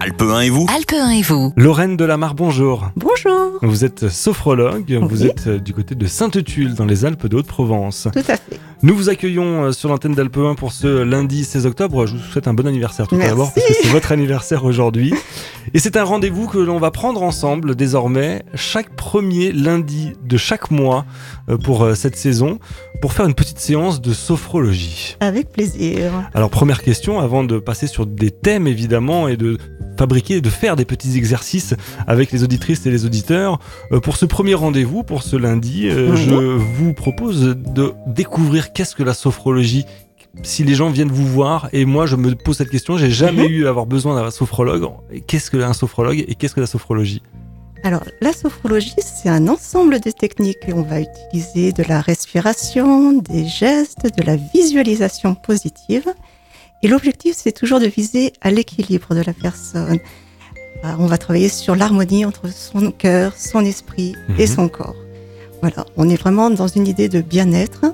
Alpe 1 et vous? Alpe 1 et vous. Lorraine Delamare, bonjour. Bonjour. Vous êtes sophrologue, vous Oui. êtes du côté de Sainte-Tulle dans les Alpes de Haute-Provence. Tout à fait. Nous vous accueillons sur l'antenne d'Alpe 1 pour ce lundi 16 octobre. Je vous souhaite un bon anniversaire tout Merci. d'abord parce que c'est votre anniversaire aujourd'hui. Et c'est un rendez-vous que l'on va prendre ensemble désormais chaque premier lundi de chaque mois pour cette saison pour faire une petite séance de sophrologie. Avec plaisir. Alors première question avant de passer sur des thèmes évidemment et de fabriquer, de faire des petits exercices avec les auditrices et les auditeurs. Pour ce premier rendez-vous, pour ce lundi, je vous propose de découvrir qu'est-ce que la sophrologie. Si les gens viennent vous voir, et moi je me pose cette question, j'ai jamais eu à avoir besoin d'un sophrologue. Qu'est-ce qu'un sophrologue et qu'est-ce que la sophrologie ? Alors, la sophrologie, c'est un ensemble de techniques. On va utiliser de la respiration, des gestes, de la visualisation positive. Et l'objectif, c'est toujours de viser à l'équilibre de la personne. On va travailler sur l'harmonie entre son cœur, son esprit et son corps. Voilà, on est vraiment dans une idée de bien-être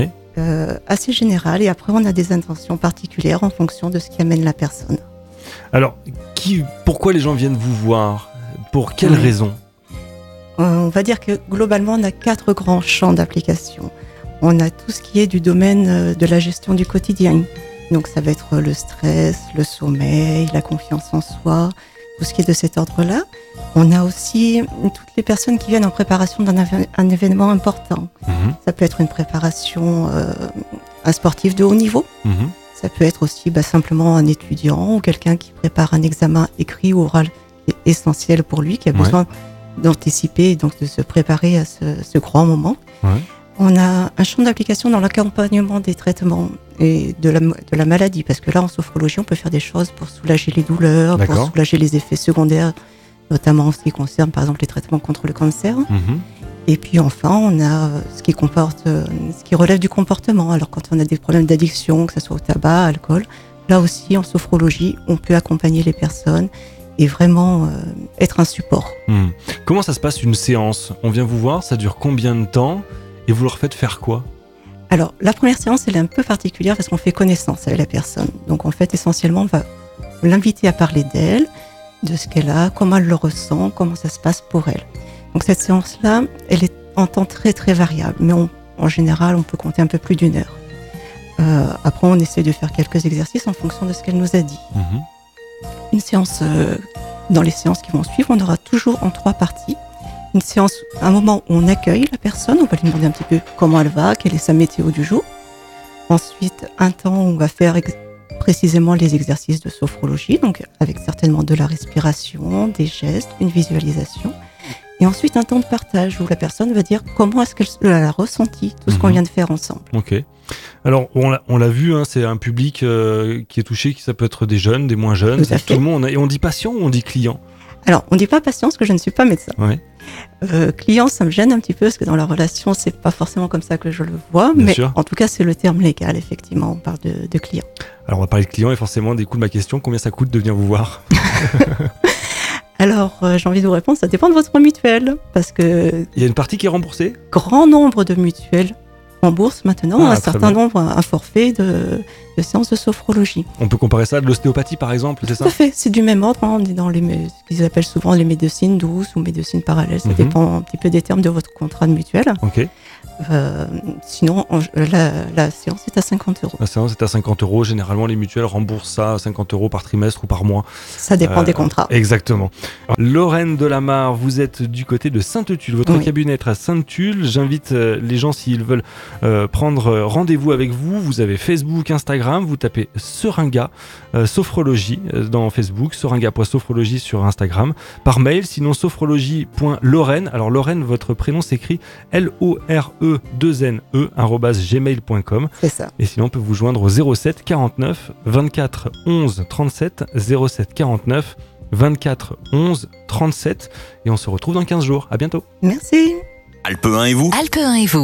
assez générale. Et après, on a des intentions particulières en fonction de ce qui amène la personne. Alors, pourquoi les gens viennent vous voir ? Pour quelles raisons ? On va dire que globalement, on a 4 grands champs d'application. On a tout ce qui est du domaine de la gestion du quotidien. Donc ça va être le stress, le sommeil, la confiance en soi, tout ce qui est de cet ordre-là. On a aussi toutes les personnes qui viennent en préparation d'un événement important. Ça peut être une préparation, un sportif de haut niveau. Ça peut être aussi simplement un étudiant ou quelqu'un qui prépare un examen écrit ou oral essentiel pour lui, qui a besoin d'anticiper et donc de se préparer à ce grand moment. On a un champ d'application dans l'accompagnement des traitements et de la maladie, parce que là, en sophrologie, on peut faire des choses pour soulager les douleurs, pour soulager les effets secondaires, notamment en ce qui concerne, par exemple, les traitements contre le cancer. Et puis enfin, on a ce qui relève du comportement. Alors, quand on a des problèmes d'addiction, que ce soit au tabac, à l'alcool, là aussi, en sophrologie, on peut accompagner les personnes et vraiment être un support. Comment ça se passe une séance ? On vient vous voir, ça dure combien de temps ? Et vous leur faites faire quoi ? Alors, la première séance, elle est un peu particulière parce qu'on fait connaissance avec la personne. Donc, en fait, essentiellement, on va l'inviter à parler d'elle, de ce qu'elle a, comment elle le ressent, comment ça se passe pour elle. Donc, cette séance-là, elle est en temps très, très variable. Mais en général, on peut compter un peu plus d'1 heure. Après, on essaie de faire quelques exercices en fonction de ce qu'elle nous a dit. Une séance, dans les séances qui vont suivre, on aura toujours en 3 parties. Une séance, un moment où on accueille la personne, on va lui demander un petit peu comment elle va, quelle est sa météo du jour. Ensuite, un temps où on va faire précisément les exercices de sophrologie, donc avec certainement de la respiration, des gestes, une visualisation. Et ensuite, un temps de partage où la personne va dire comment est-ce qu'elle a ressenti tout ce qu'on vient de faire ensemble. Ok. Alors, on l'a vu, c'est un public qui est touché, ça peut être des jeunes, des moins jeunes, tout le monde. Et on dit patient ou on dit client ? Alors, on ne dit pas patient parce que je ne suis pas médecin. Client, ça me gêne un petit peu parce que dans la relation, c'est pas forcément comme ça que je le vois. Bien sûr. En tout cas, c'est le terme légal, effectivement. On parle de client. Alors, on va parler de client et forcément, découle ma question. Combien ça coûte de venir vous voir ? Alors, j'ai envie de vous répondre, ça dépend de votre mutuelle. Parce que il y a une partie qui est remboursée ? Grand nombre de mutuelles remboursent maintenant un certain nombre, un forfait de séances de sophrologie. On peut comparer ça à de l'ostéopathie, par exemple, c'est ça ? Tout à fait, c'est du même ordre. On est dans ce qu'ils appellent souvent les médecines douces ou médecines parallèles. Ça dépend un petit peu des termes de votre contrat de mutuelle. Ok. Sinon, la séance est à 50 €. La séance est à 50 €. Généralement, les mutuelles remboursent ça à 50 € par trimestre ou par mois. Ça dépend des contrats. Exactement. Lorraine Delamare, vous êtes du côté de Sainte-Tulle. Votre cabinet est à Sainte-Tulle. J'invite les gens, s'ils veulent prendre rendez-vous avec vous. Vous avez Facebook, Instagram. Vous tapez Seringa Sophrologie dans Facebook, seringa.sophrologie sur Instagram. Par mail, sinon sophrologie.lorraine. Alors Lorraine, votre prénom s'écrit LORE2NE @gmail.com. C'est ça. Et sinon, on peut vous joindre au 07 49 24 11 37, 07 49 24 11 37. Et on se retrouve dans 15 jours. À bientôt. Merci. Alpe 1 et vous ? Alpe 1 et vous.